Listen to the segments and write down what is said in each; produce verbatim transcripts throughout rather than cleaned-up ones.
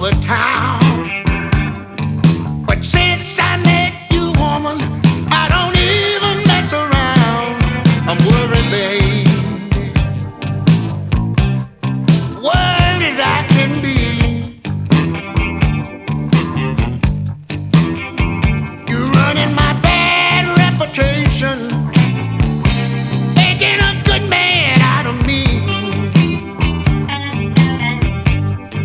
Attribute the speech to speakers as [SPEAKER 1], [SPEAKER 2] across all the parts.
[SPEAKER 1] the town. But since I met you, woman, I don't even mess around. I'm worried, babe, worried as I can be. You're running my bad reputation, making a good man out of me.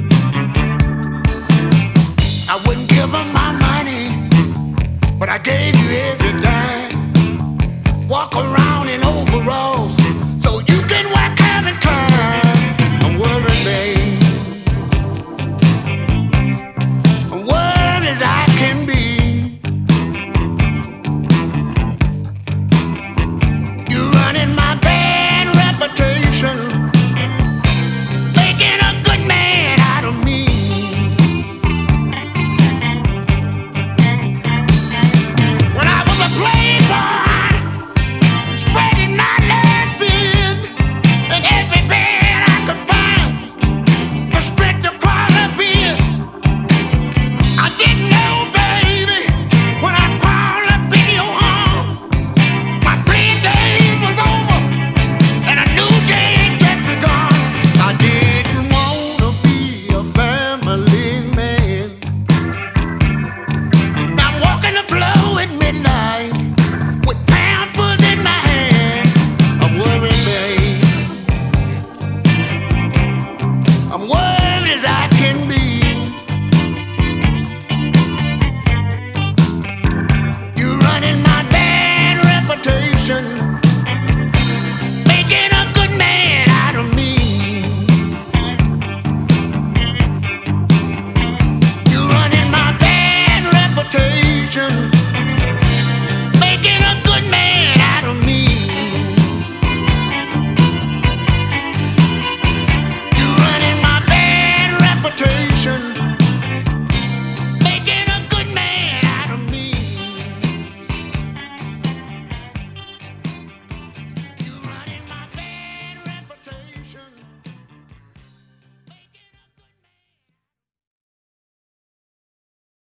[SPEAKER 1] I wouldn't give her my money, but I gave